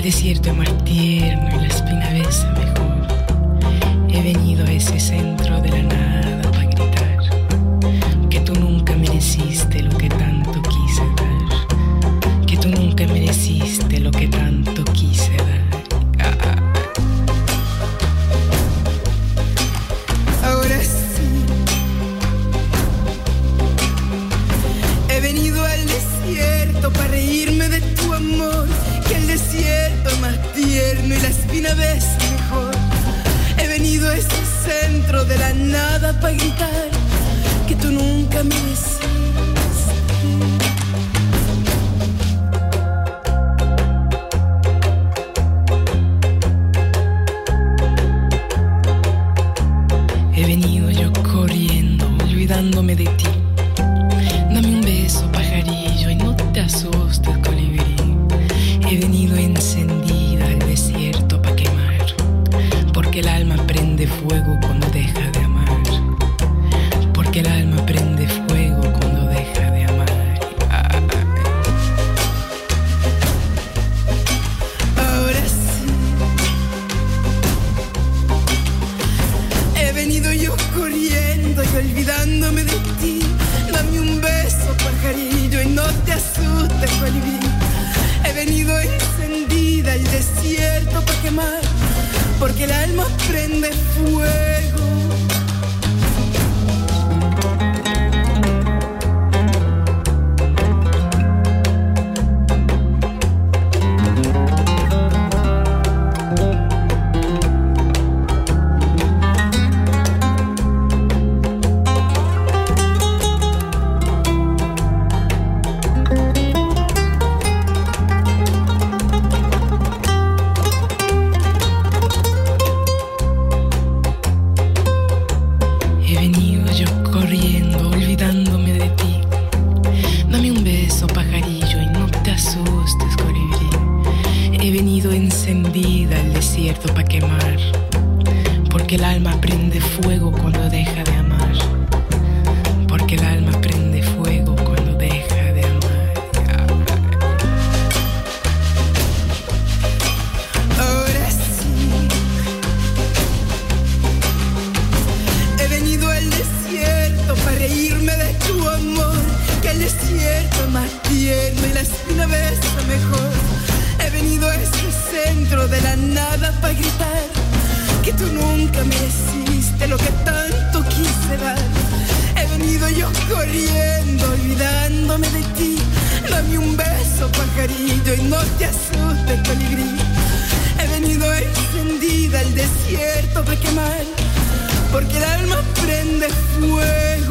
desierto es más tierno y la espina besa mejor. He venido a ese centro de la nada para gritar que tú nunca mereciste lo que tanto quise dar, que tú nunca mereciste lo que tanto quise dar. Ahora sí, he venido al desierto para reírme de tu amor, que el desierto es más tierno y la espina besa mejor. He venido a ese centro de la nada para gritar que tú nunca mereciste. He venido yo corriendo, olvidándome de ti. Dame un beso, pajarillo, y no te asustes, colibrí. He venido encendida al desierto pa' quemar, porque el alma prende fuego cuando deja de amar, porque el alma prende fuego cuando deja de amar. Ahora sí, he venido yo corriendo y olvidándome de ti. Dame un beso, pajarillo, y no te asustes, colibrí. He venido encendida al desierto pa' quemar, porque el alma prende fuego. Pa' quemar, porque el alma prende fuego cuando deja de amar, porque el alma prende fuego cuando deja de amar. Ahora sí, he venido al desierto para reírme de tu amor, que el desierto es más tierno y la espina besa mejor. He venido a ese centro de la nada para gritar que tú nunca mereciste lo que tanto quise dar. He venido yo corriendo, olvidándome de ti. Dame un beso, pajarillo, y no te asustes, colibrí. He venido encendida al desierto para quemar, porque el alma prende fuego.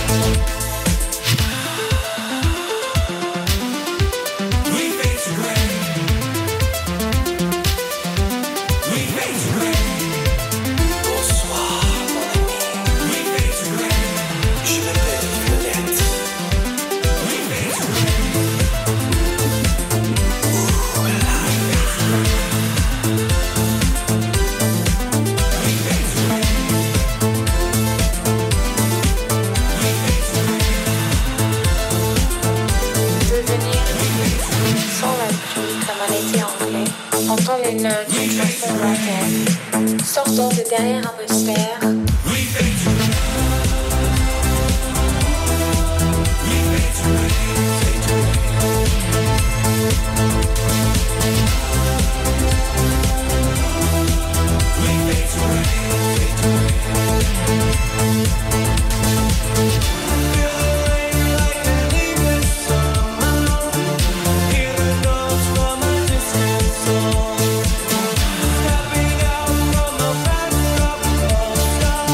Sortant de derrière un poster. Stepping out from a backdrop of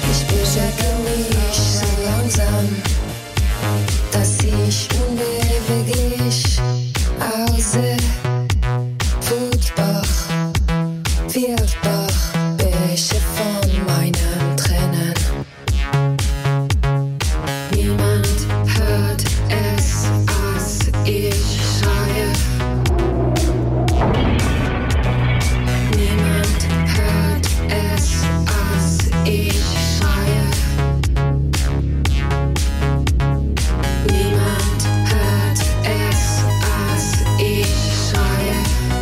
Ich bewege mich so langsam, dass ich unbeweglich aussehe. Wutbach, Wildbach, Bäche von meinem Tränen. Niemand hört es, als ich schreie. Niemand hört es, als ich schreie. Niemand hört es, als ich schreie.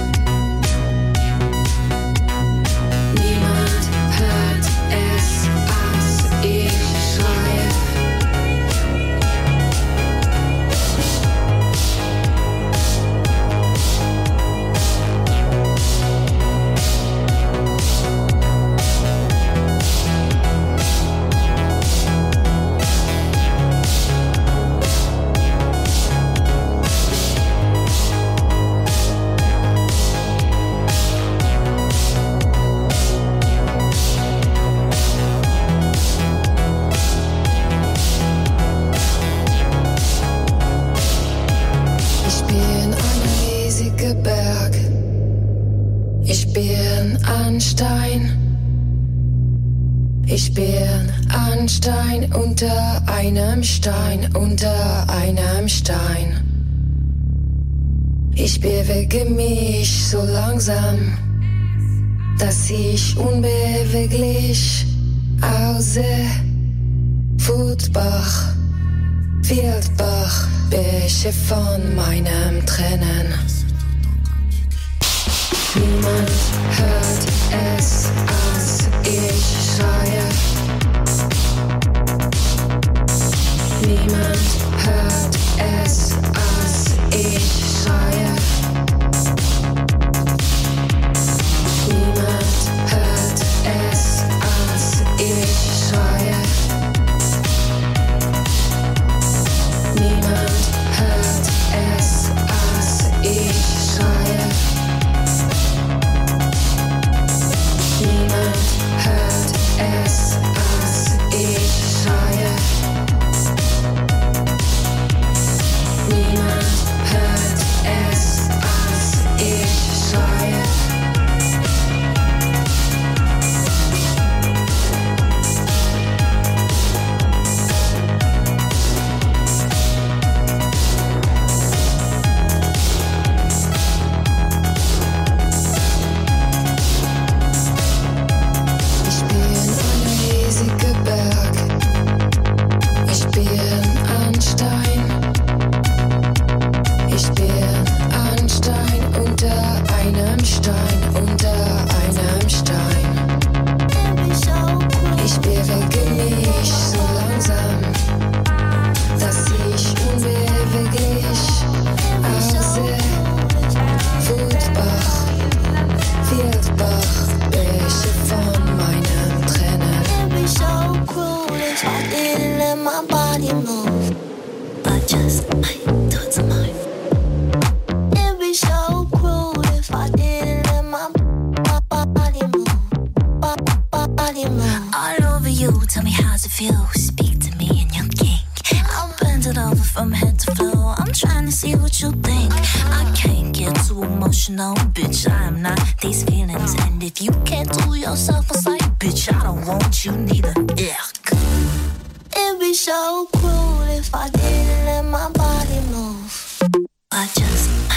Niemand hört es, als ich schreie. Ich bin ein riesiger Berg. Ich bin ein Stein. Ich bin ein Stein unter einem Stein, unter einem Stein. Ich bewege mich so langsam, dass ich unbeweglich aussehe. Wutbach, Wildbach, Bäche von meinem Tränen. Niemand hört es, als ich schreie. Niemand hört es, als ich schreie. Niemand hört es, als ich schreie. Niemand hört es, als ich schreie. Niemand hört es, als ich schreie. Niemand hört es, als ich schreie. Ich bin ein riesiger Berg. Ich bin ein Stein. Ich bin ein Stein unter einem Stein, unter einem Stein. Ich bewege mich so langsam, dass ich unbeweglich aussehe. Wutbach, Wildbach, Bäche von meinem Tränen. It'd be so cruel if I didn't let my body move. But just might do it tonight. It'd be so cruel if I didn't let my body move. Body move. All over you, tell me how's it feel. Speak to me in your kink. I'll bend it over from head to floor. I'm trying to see what you think. I can't get too emotional, bitch. I am not these feelings. And if you can't do yourself a sight, bitch, I don't want you neither. Yuck. It'd be so cruel if I didn't let my body move. I just